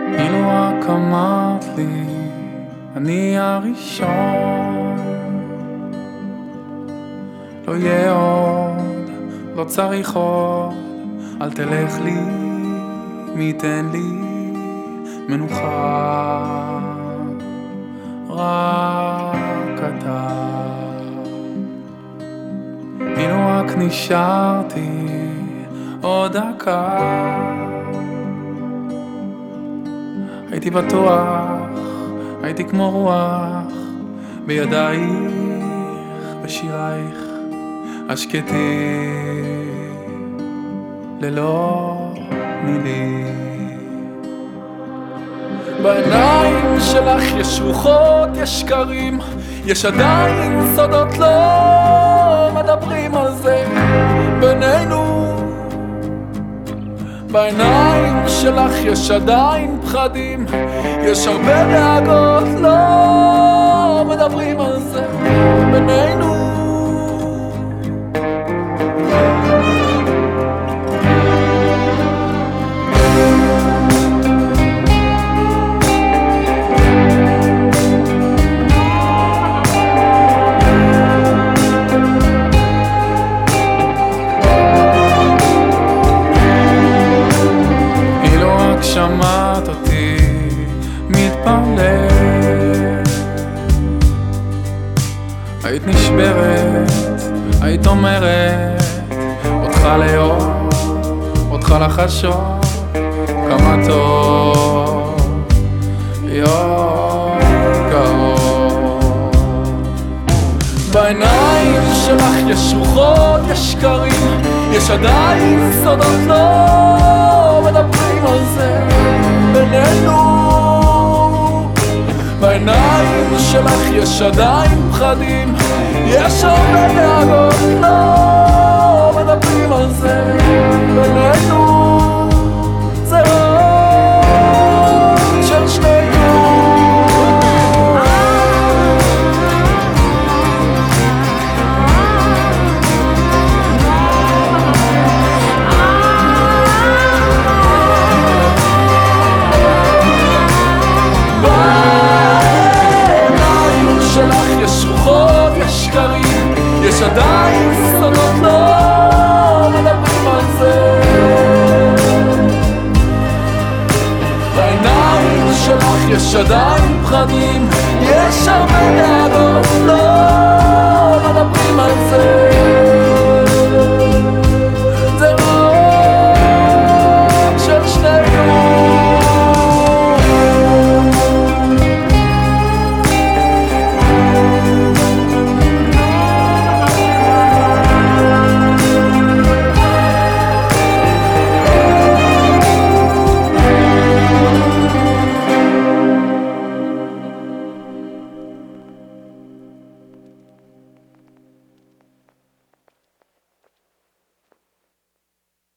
אילו רק אמרת לי, אני הראשון. לא יהיה עוד, לא צריך עוד, אל תלך לי, מי ייתן לי מנוחה, רק אתה. אילו רק נשארתי עוד דקה, הייתי בטוח, הייתי כמו רוח בידייך, בשירייך השקטים, ללא מילים. בעיניים שלך יש רוחות, יש שקרים, יש עדיין סודות לא מדברים על זה בינינו. בעיניים שלך יש עדיין פחדים, יש הרבה דאגות לא מדברים על זה בינינו. שמעת אותי מתפלל, היית נשברת, היית אומרת, אותך לאהוב, אותך לחשוב, כמה טוב להיות קרוב. בעיניים שלך יש רוחות, יש שקרים, יש עדיין סודות לא מדברים על זה בינינו. בעיניים שלך יש עדיין פחדים, יש הרבה דאגות לא מדברים על זה בינינו. זה עוד של שנינו. יש עדיין סודות לא מדברים על זה. בעיניים שלך יש עדיין פחדים, יש הרבה דאגות לא מדברים על זה.